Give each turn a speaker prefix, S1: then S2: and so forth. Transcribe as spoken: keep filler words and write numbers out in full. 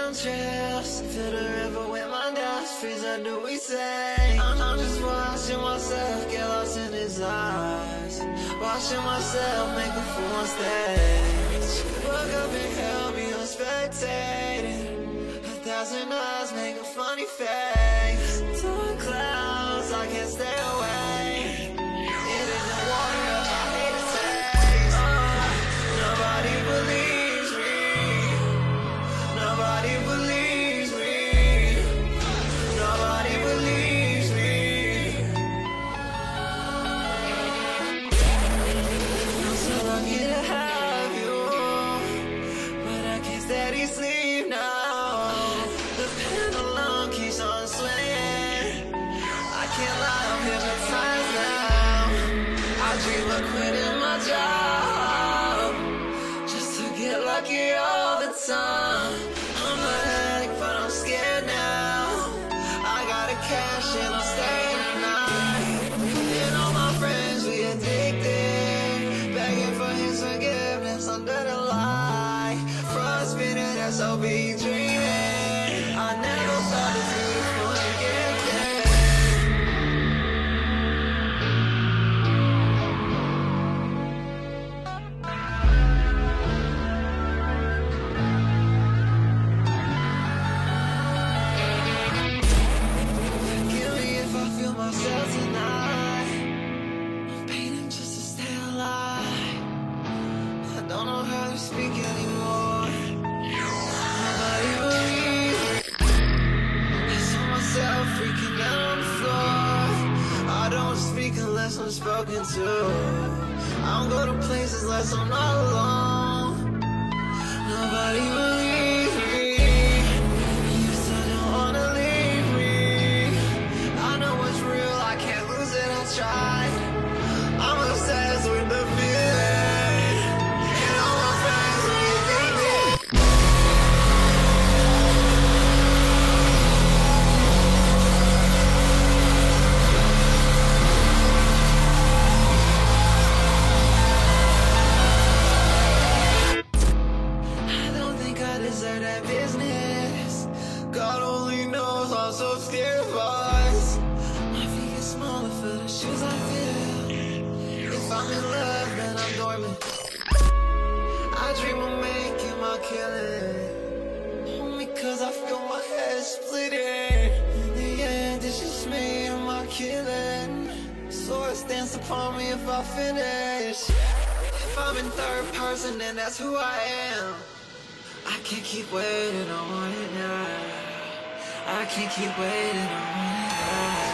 S1: on trails, fill the river with my doubts, freeze up do we say. I'm, I'm just watching myself get lost in his eyes, watching myself make a fool on stage. Woke up and held me on spectating, a thousand eyes make a funny face. Dark clouds, I can't stay away. It is the water of my hate to taste. uh, Nobody believes me, nobody believes me, nobody believes me. I'm so lucky to have you, but I can't steady sleep now. The pendulum keeps on swinging, I can't lie, I'm hypnotized now. I dream of quitting my job just to get lucky all the time. I'm an addict, but I'm scared now. I gotta cash and I'm staying at night. And all my friends, we addicted, begging for his forgiveness under the light. Frostbitten S O B dreaming, I never felt as beautiful again. Forgive me if I feel myself tonight. I'm painting just to stay alive. I don't know how to speak anymore. Nobody believes me. I saw myself freaking out on the floor. I don't speak unless I'm spoken to. I don't go to places unless I'm not alone. Nobody believes me. You still don't wanna leave me. I know what's real, I can't lose it, I tried. I'm obsessed with the feeling, and all my friends really think me. I don't think I deserve that business. God only knows I'm so scared of us. My feet get smaller for the shoes I feel. If I'm in love, then I'm dormant. I dream of making my killing, only cause I feel my head splitting. In the end, it's just me and my killing. Swords dance upon me if I finish. If I'm in third person, then that's who I am. I can't keep waiting, I want it now. I can't keep waiting, I want it now.